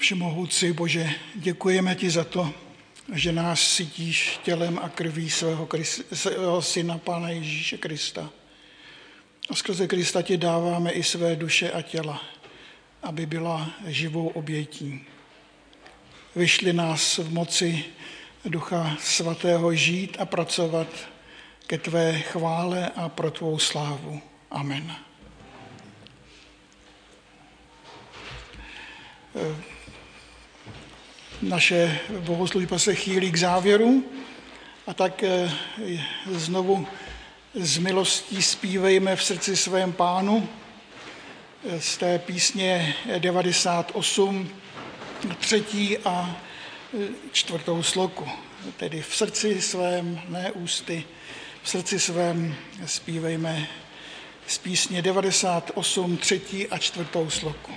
Všemohoucí Bože, děkujeme ti za to, že nás sytíš tělem a krví svého, Krist, svého syna, Pána Ježíše Krista. A skrze Krista ti dáváme i své duše a těla, aby byla živou obětí. Vyšli nás v moci Ducha Svatého žít a pracovat ke tvé chvále a pro tvou slávu. Amen. Naše bohoslužba se chýlí k závěru a tak znovu z milostí zpívejme v srdci svém Pánu z té písně devadesát osm, třetí a čtvrtou sloku. Tedy v srdci svém, ne ústy, v srdci svém zpívejme z písně devadesát osm, třetí a čtvrtou sloku.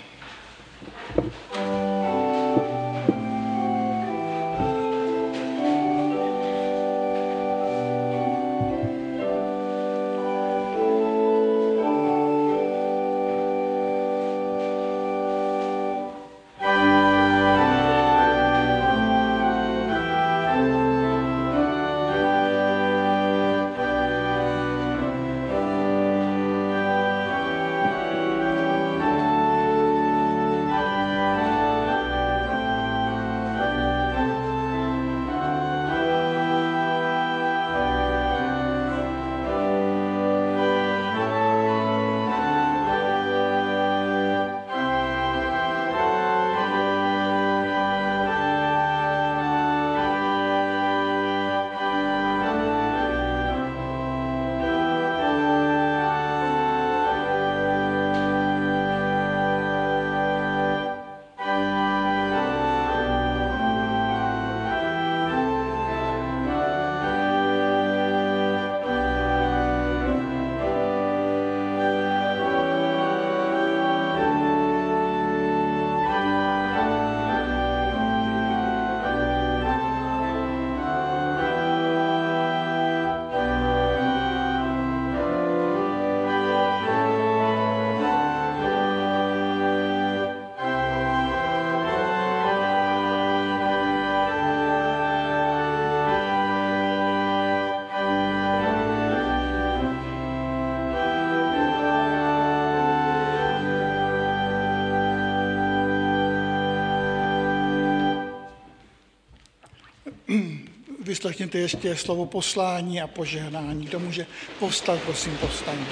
Vyslechněte ještě slovo poslání a požehnání. Kdo může povstat, prosím, povstaňte.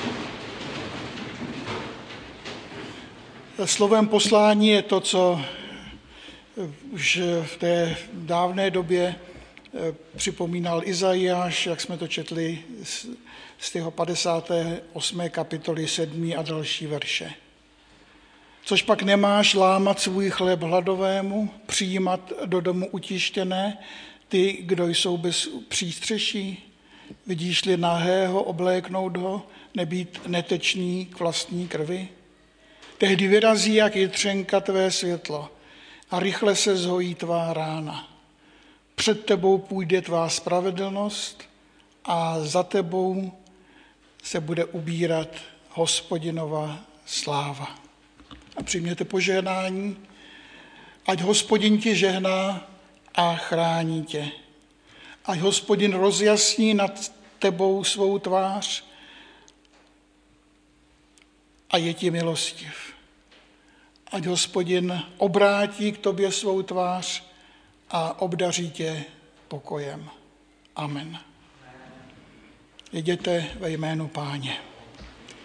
Slovem poslání je to, co už v té dávné době připomínal Izajáš, jak jsme to četli z jeho padesáté osmé kapitoly sedmý a další verše. Což pak nemáš lámat svůj chléb hladovému, přijímat do domu utištěné, ty, kdo jsou bez přístřeší, vidíš-li nahého, obléknout ho, nebýt netečný k vlastní krvi? Tehdy vyrazí, jak jitřenka tvé světlo a rychle se zhojí tvá rána. Před tebou půjde tvá spravedlnost a za tebou se bude ubírat Hospodinova sláva. A přijměte požehnání, ať Hospodin ti žehná a chrání tě. Ať Hospodin rozjasní nad tebou svou tvář a je ti milostiv. Ať Hospodin obrátí k tobě svou tvář a obdaří tě pokojem. Amen. Jděte ve jménu Páně.